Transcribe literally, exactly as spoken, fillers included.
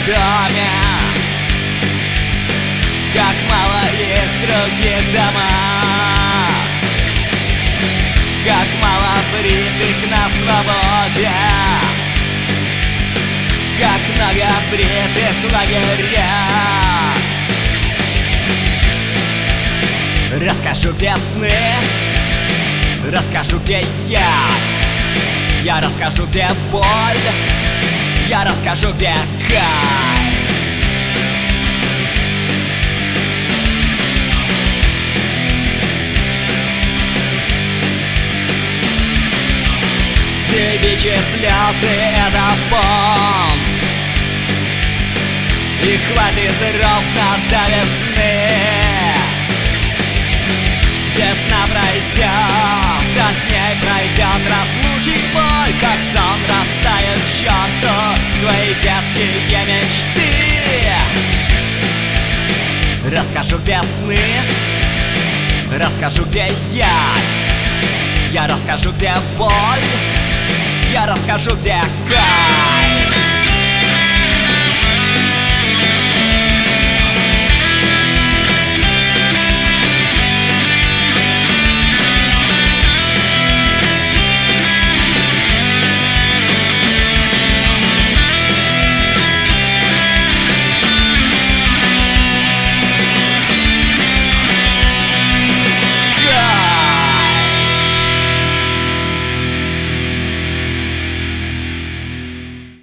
доме, как мало их в других домах, как мало бритых на свободе, как много бритых в лагерях. Расскажу, где сны, расскажу, где я. Я расскажу, где боль, я расскажу, где кайф. Девичьи слезы — это бомб, и хватит ровно до весны. Весна пройдет, а с ней пройдет разлуки и боль, как сон растает к черту твои детские мечты. Расскажу, где сны, расскажу, где я. Я расскажу, где боль, я расскажу, где кайф.